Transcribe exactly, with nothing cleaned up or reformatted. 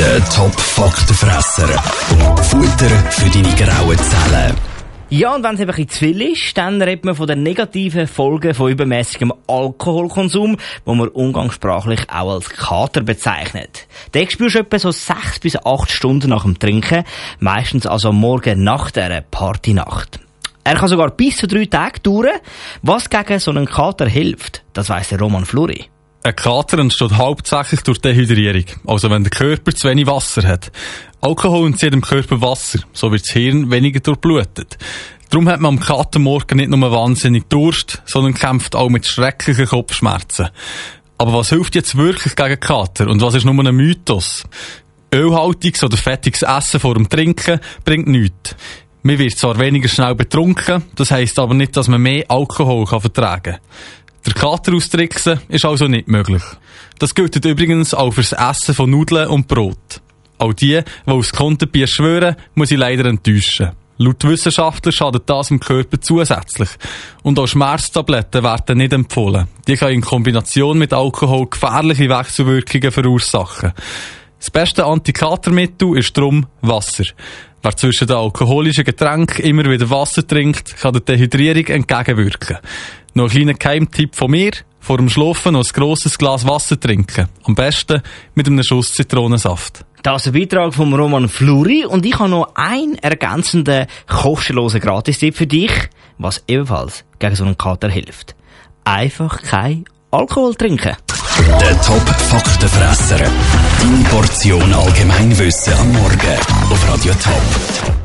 Der Top-Faktenfresser. Futter für deine grauen Zellen. Ja, und wenn es eben ein bisschen zu viel ist, dann redet man von den negativen Folgen von übermäßigem Alkoholkonsum, wo man umgangssprachlich auch als Kater bezeichnet. Den spürst du etwa so sechs bis acht Stunden nach dem Trinken, meistens also am Morgen nach dieser Partynacht. Er kann sogar bis zu drei Tage dauern. Was gegen so einen Kater hilft, das weiss der Roman Fluri. Ein Kater entsteht hauptsächlich durch Dehydrierung, also wenn der Körper zu wenig Wasser hat. Alkohol entzieht dem Körper Wasser, so wird das Hirn weniger durchblutet. Darum hat man am Katermorgen nicht nur wahnsinnig Durst, sondern kämpft auch mit schrecklichen Kopfschmerzen. Aber was hilft jetzt wirklich gegen Kater und was ist nur ein Mythos? Ölhaltiges oder fettiges Essen vor dem Trinken bringt nichts. Man wird zwar weniger schnell betrunken, das heisst aber nicht, dass man mehr Alkohol kann vertragen kann. Der Kater austricksen ist also nicht möglich. Das gilt übrigens auch fürs Essen von Nudeln und Brot. Auch die, die aufs Konterbier schwören, muss ich leider enttäuschen. Laut Wissenschaftler schadet das dem Körper zusätzlich. Und auch Schmerztabletten werden nicht empfohlen. Die können in Kombination mit Alkohol gefährliche Wechselwirkungen verursachen. Das beste Antikatermittel ist darum Wasser. Wer zwischen den alkoholischen Getränken immer wieder Wasser trinkt, kann der Dehydrierung entgegenwirken. Noch ein kleiner Geheimtipp von mir: vor dem Schlafen noch ein grosses Glas Wasser trinken. Am besten mit einem Schuss Zitronensaft. Das ist ein Beitrag von Roman Fluri und ich habe noch einen ergänzenden, kostenlosen Gratistipp für dich, was ebenfalls gegen so einen Kater hilft. Einfach kein Alkohol trinken. Der Top-Faktenfresser. Deine Portion Allgemeinwissen am Morgen auf Radio Top.